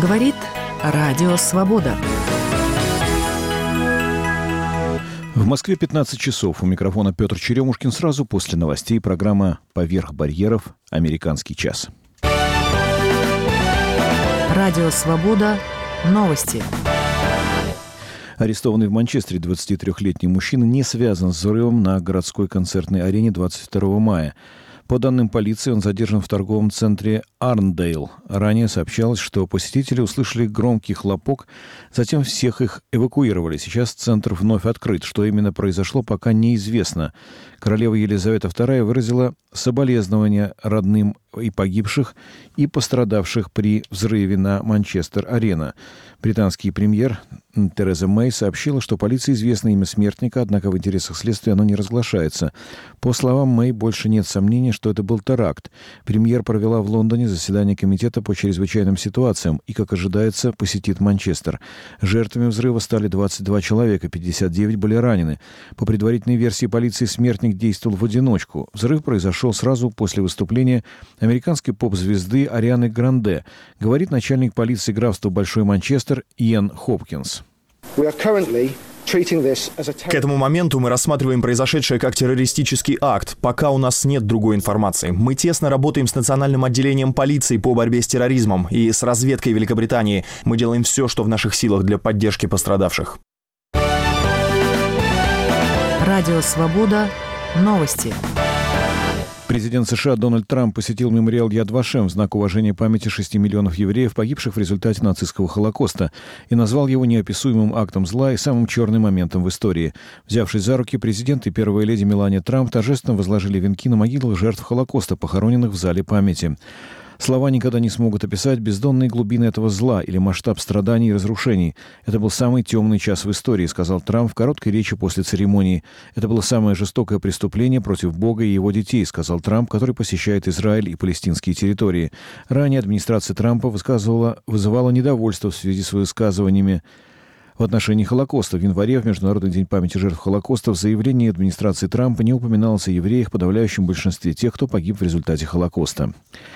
Говорит Радио Свобода. В Москве 15 часов. У микрофона Петр Черемушкин. Сразу после новостей программа «Поверх барьеров. Американский час». Радио Свобода. Новости. Арестованный в Манчестере 23-летний мужчина не связан с взрывом на городской концертной арене 22 мая. По данным полиции, он задержан в торговом центре Арндейл. Ранее сообщалось, что посетители услышали громкий хлопок, затем всех их эвакуировали. Сейчас центр вновь открыт. Что именно произошло, пока неизвестно. Королева Елизавета II выразила соболезнования родным и погибших, и пострадавших при взрыве на Манчестер-арена. Британский премьер Тереза Мэй сообщила, что полиции известно имя смертника, однако в интересах следствия оно не разглашается. По словам Мэй, больше нет сомнений, что это был теракт. Премьер провела в Лондоне заседание комитета по чрезвычайным ситуациям и, как ожидается, посетит Манчестер. Жертвами взрыва стали 22 человека, 59 были ранены. По предварительной версии полиции, смертник действовал в одиночку. Взрыв произошел сразу после выступления американской поп-звезды Арианы Гранде, говорит начальник полиции графства Большой Манчестер Иэн Хопкинс. К этому моменту мы рассматриваем произошедшее как террористический акт, пока у нас нет другой информации. Мы тесно работаем с национальным отделением полиции по борьбе с терроризмом и с разведкой Великобритании. Мы делаем все, что в наших силах для поддержки пострадавших. Радио Свобода. Новости. Президент США Дональд Трамп посетил мемориал Яд Вашем в знак уважения памяти 6 миллионов евреев, погибших в результате нацистского Холокоста, и назвал его неописуемым актом зла и самым черным моментом в истории. Взявшись за руки, президент и первая леди Мелания Трамп торжественно возложили венки на могилы жертв Холокоста, похороненных в зале памяти. Слова никогда не смогут описать бездонные глубины этого зла или масштаб страданий и разрушений. Это был самый темный час в истории, сказал Трамп в короткой речи после церемонии. Это было самое жестокое преступление против Бога и его детей, сказал Трамп, который посещает Израиль и палестинские территории. Ранее администрация Трампа вызывала недовольство в связи с высказываниями в отношении Холокоста. В январе, в Международный день памяти жертв Холокоста, в заявлении администрации Трампа не упоминалось о евреях, подавляющем большинстве тех, кто погиб в результате Холокоста.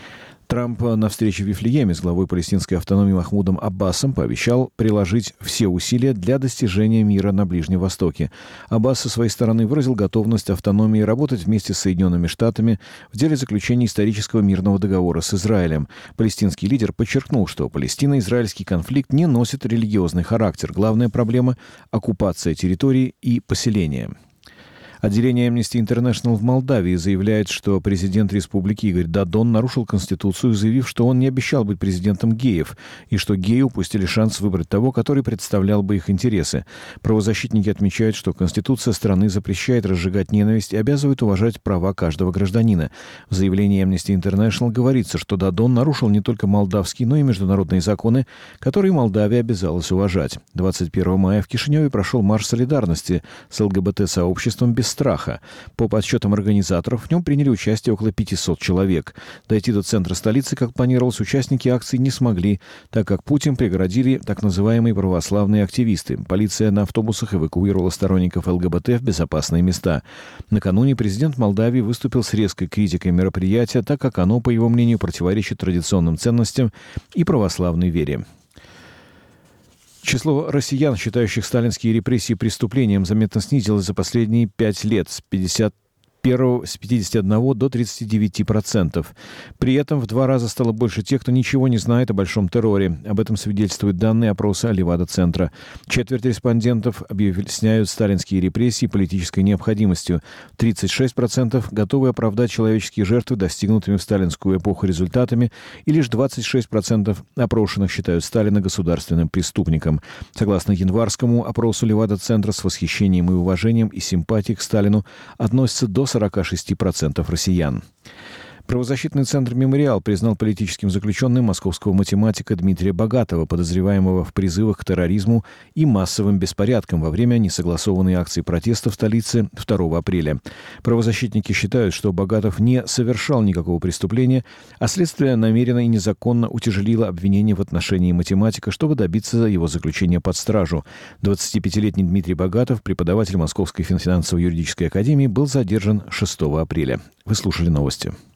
Трамп на встрече в Вифлееме с главой палестинской автономии Махмудом Аббасом пообещал приложить все усилия для достижения мира на Ближнем Востоке. Аббас со своей стороны выразил готовность автономии работать вместе с Соединенными Штатами в деле заключения исторического мирного договора с Израилем. Палестинский лидер подчеркнул, что палестино-израильский конфликт не носит религиозный характер. Главная проблема – оккупация территории и поселения. Отделение Amnesty International в Молдавии заявляет, что президент республики Игорь Додон нарушил Конституцию, заявив, что он не обещал быть президентом геев, и что геи упустили шанс выбрать того, который представлял бы их интересы. Правозащитники отмечают, что Конституция страны запрещает разжигать ненависть и обязывает уважать права каждого гражданина. В заявлении Amnesty International говорится, что Додон нарушил не только молдавские, но и международные законы, которые Молдавия обязалась уважать. 21 мая в Кишиневе прошел марш солидарности с ЛГБТ-сообществом без страха. По подсчетам организаторов, в нем приняли участие около 500 человек. Дойти до центра столицы, как планировалось, участники акции не смогли, так как Путин преградили так называемые православные активисты. Полиция на автобусах эвакуировала сторонников ЛГБТ в безопасные места. Накануне президент Молдавии выступил с резкой критикой мероприятия, так как оно, по его мнению, противоречит традиционным ценностям и православной вере. Число россиян, считающих сталинские репрессии преступлением, заметно снизилось за последние 5 лет с 51 до 39%. При этом в 2 раза стало больше тех, кто ничего не знает о Большом терроре. Об этом свидетельствуют данные опроса Левада-центра. Четверть респондентов объясняют сталинские репрессии политической необходимостью. 36% готовы оправдать человеческие жертвы достигнутыми в сталинскую эпоху результатами, и лишь 26% опрошенных считают Сталина государственным преступником. Согласно январскому опросу Левада-центра, с восхищением и уважением и симпатией к Сталину относятся до 46% россиян. Правозащитный центр «Мемориал» признал политическим заключенным московского математика Дмитрия Богатова, подозреваемого в призывах к терроризму и массовым беспорядкам во время несогласованной акции протеста в столице 2 апреля. Правозащитники считают, что Богатов не совершал никакого преступления, а следствие намеренно и незаконно утяжелило обвинение в отношении математика, чтобы добиться его заключения под стражу. 25-летний Дмитрий Богатов, преподаватель Московской финансово-юридической академии, был задержан 6 апреля. Вы слушали новости.